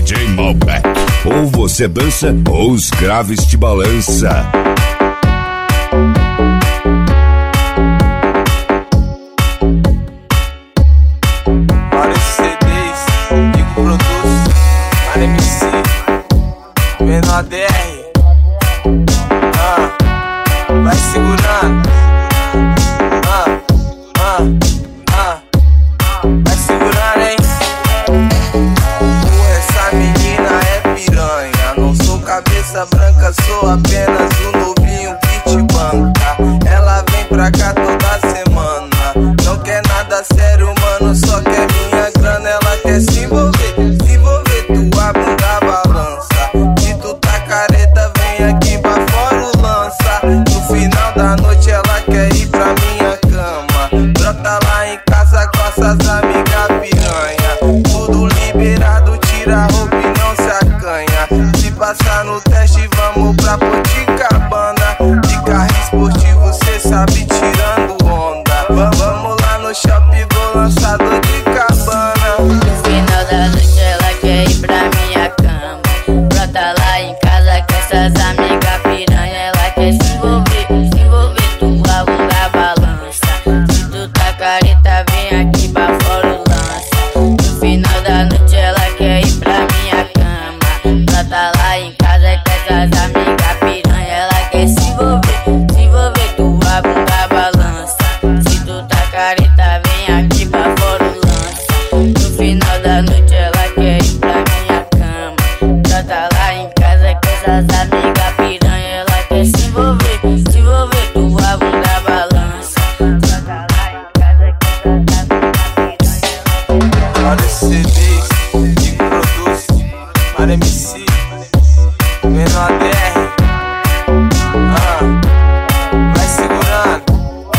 DJ Malbec. Ou você dança ou os graves te balança. Vários CDs, Digo Produtos, Mara MC, Menor DR. Vai segurando. Vai segurando, hein? Essa menina é piranha. Não sou cabeça branca, sou apenas um novinho que te banca. Ela vem pra cá toda semana. Não quer nada sério, mano, só quer minha grana. Ela quer se envolver, tua bunda balança. Se tu tá careta, vem aqui pra fora o lança. No final da noite ela quer ir pra minha cama. Brota lá em casa com essas amigas piranha. Tudo liberado, tira a roupa e não se acanha. Se passar no teste, vamos pra Poticabana. De carro esportivo, cê sabe, tirando onda. Vamos lá no shopping, vou lançar dor de cabana. No final da noite ela quer ir pra minha cama. Brota lá em casa com essas amigas piranha. Ela quer se envolver, tua bunda balança. Se tu tá careta, vem aqui pra fora o lança. No final da noite ela quer ir pra minha cama. Brota lá em casa com essas amigas piranha. Ela quer se envolver, tua bunda balança. Se tu tá careta, vem aqui pra fora o lança. No final da noite ela quer ir pra minha cama. Brota lá em casa com essas amigas piranha. Ela quer se envolver, tua bunda balança. Brota lá em casa com essas amigas piranha. Vários CDs, Digo Produtos, Mara MC, Menor DR. Vai segurando.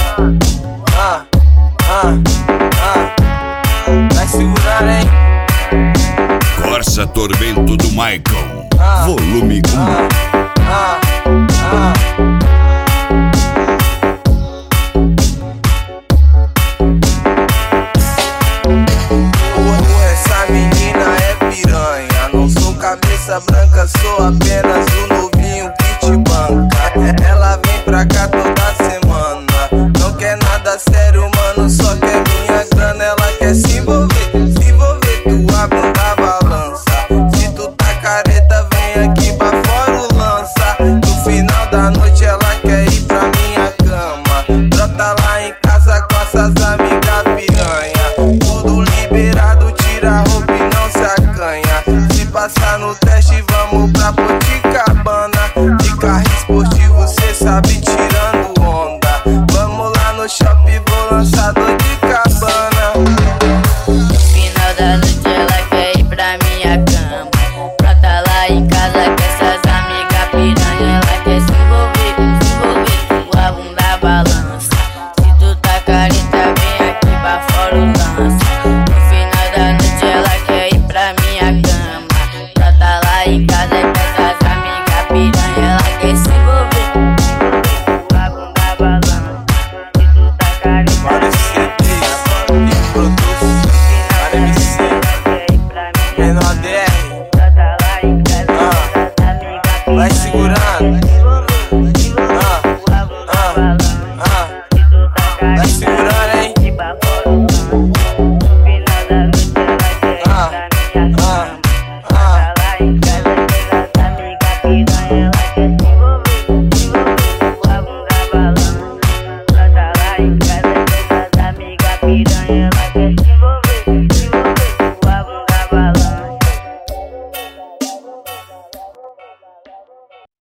Vai segurando, hein? Corsa Tormento do Michael, volume 1. Essa menina é piranha. Não sou cabeça branca, sou apenas um novinho que te banca. Ela vem pra cá toda semana. Não quer nada sério, mano, só quer minha grana. Ela quer se envolver, tua bunda balança. Se tu tá careta, vem aqui pra fora o lança. No final da noite ela quer ir pra minha cama. Brota lá em casa com essas amigas piranha. Tudo liberado, tira a roupa e não se acanha. Se passar no teste, vamos pra Poticabana.